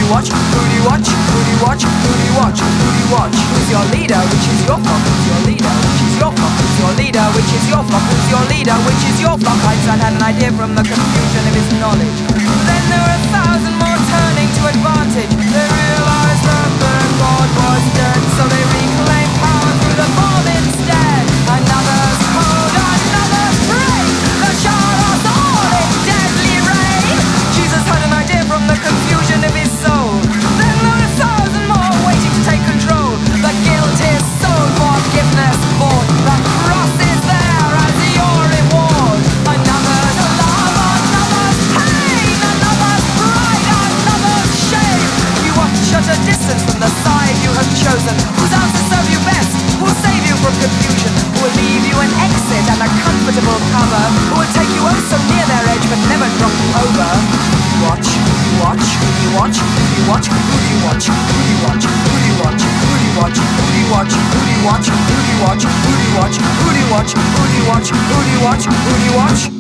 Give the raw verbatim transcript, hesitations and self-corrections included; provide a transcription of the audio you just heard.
you watch? Who do you watch? Who do you watch? Who do you watch? Who do you watch? Who's your leader? Which is your flock? Who's your leader? Which is your flock? Who's your leader? Which is your flock? Who's your leader? Which is your flock? Einstein had an idea from the confusion of his knowledge. Then there were a thousand more turning to advantage. They realized that their God was dead, so they reclaimed power through the bomb instead. Another's code, another's pray. The shot us all in deadly rain. Jesus had an idea from the confusion of his soul. Then there were a thousand more waiting to take control. The guilt is sold, forgiveness bought. The cross is there as your reward. Another's love, another's pain, another's pride, another's shame. You watch at a distance from the side you have chosen. Whose answers serve you best? Who will save you from confusion? Who will leave you an exit and a comfortable cover? Who will take you oh so near their edge but never drop you over? Watch, watch, who do you watch? Who do you watch? Who do you watch? Who do you watch? Who do you watch? Who do you watch? Who do you watch? Who do you watch? Who do you watch? Who do you watch? Who do you watch? Who do you watch? Who do you watch? Who do you watch?